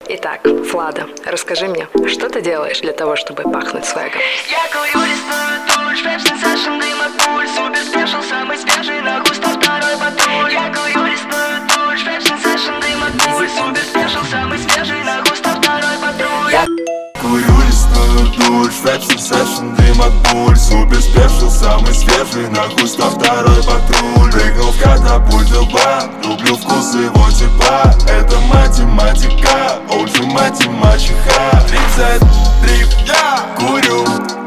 Итак, Влада, расскажи мне, что ты делаешь для того, чтобы пахнуть свэгом? Я курю, рисую тушь, фэшн, сэшн, дым от пуль. Супер спешл, самый свежий, на густо второй патруль. Я курю, рисую тушь, фэшн, сэшн, дым от пуль. Супер спешл, самый свежий, на густо второй патруль. Я курю, рисую тушь, фэшн, сэшн, дым от пуль. Супер спешл, самый свежий, на густо второй патруль. Прыгнул в катапульт лба, люблю вкус его тепла. Это математика, OG математиха. 33, я курю.